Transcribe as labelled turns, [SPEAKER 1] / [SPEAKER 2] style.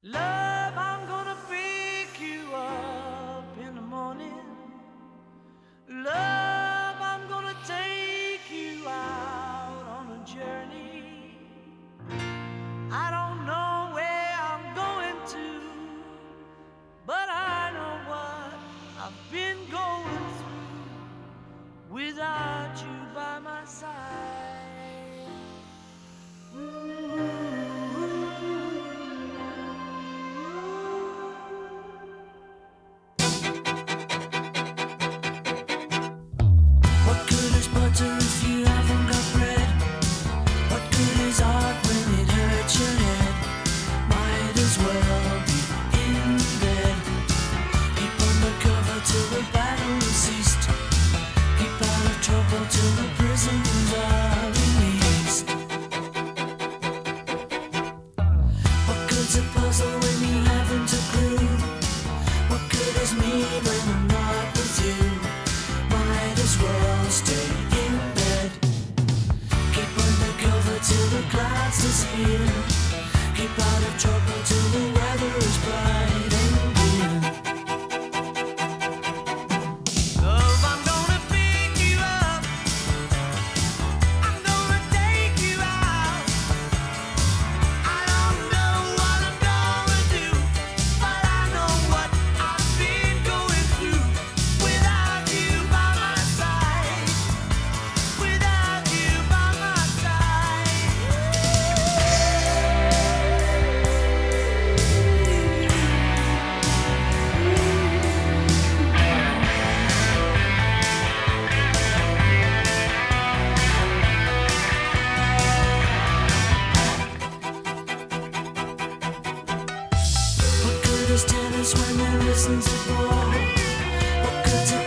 [SPEAKER 1] Love, I'm gonna pick you up in the morning. Love, I'm gonna take you out on a journey. I don't know where I'm going to, but I know what I've been going through without you by my side. What good is butter if you haven't got bread? What good is art when it hurts your head? Might as well be in bed. Keep under cover till the battle is ceased. Keep out of trouble till the prisoners are released. What good's a puzzle when you haven't a clue? What good is me when I'm not with you? Might as well stay in bed. Keep under cover till the clouds disappear. Keep out of trouble till the weather is bright and clear. Love, I'm gonna pick you up. I'm gonna take you out. I don't know what I'm gonna do, but I know what I've been going through without you by my side. Without you by my side. What good is tennis when there isn't a ball? What good's a